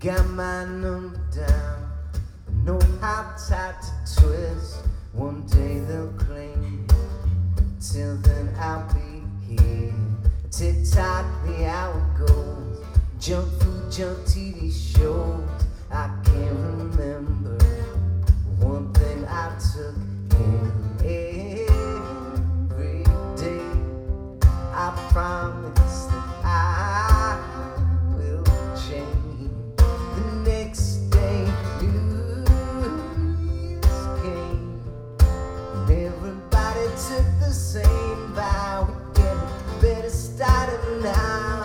got my number down. I know how tight to twist. One day they'll claim me. Till then I'll be here. Tick tock, the hour goes. Junk food, junk TV shows. I can't remember one thing I took in every day. I promise that I will change. The next day, New Year's came, and everybody took the same vow. We're getting better started now.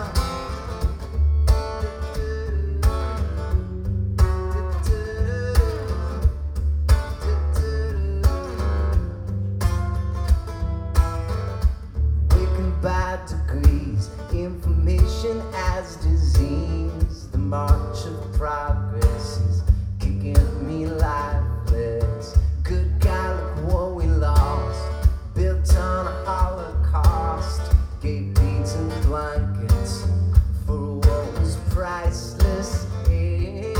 By degrees, information as disease. The march of progress is kicking me lifeless. Good God, look what we lost. Built on a holocaust. Gave beads and blankets for what was priceless. Every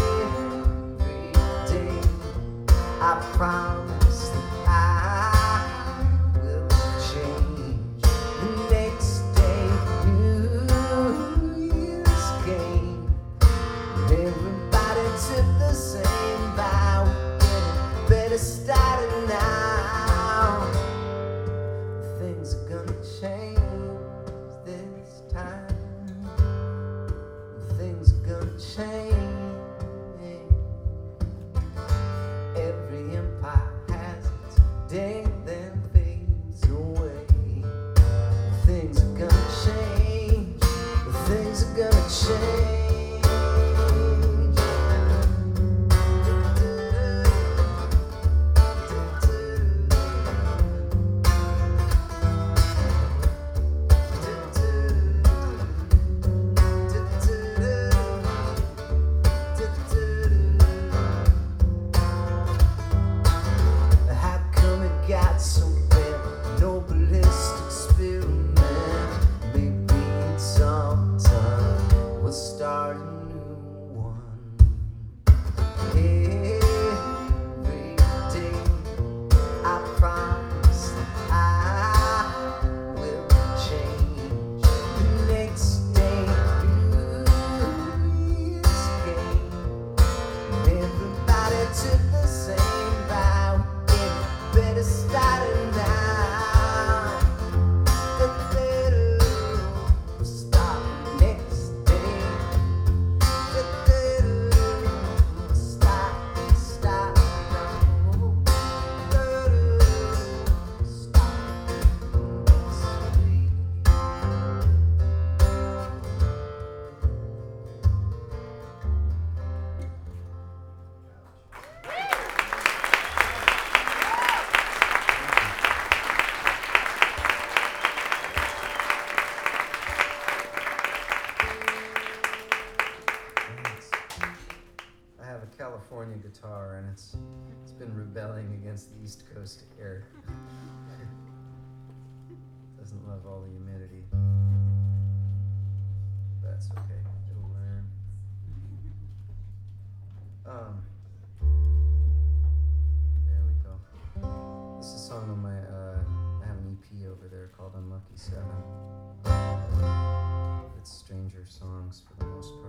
day I promise that I will change. The next day, New Year's came, and everybody took the same vow. Getting better started now. Things are gonna change this time. Things are gonna change. Every empire has its day, then fades away. Things are gonna change. Things are gonna change. How come it got so bad? No ballistic experiment. Maybe it's all done. We'll start a new one. Every day I promise that I will change. The next day, New Year's came, and everybody took the same vow. Getting better started now. The better will start the next day. The better will start now. The better will start next week. I have a California guitar, and it's been rebelling against the East Coast air. Doesn't love all the humidity. That's okay. It'll learn. There we go. This is a song on my I have an EP over there called Unlucky 7. It's stranger songs for the most part.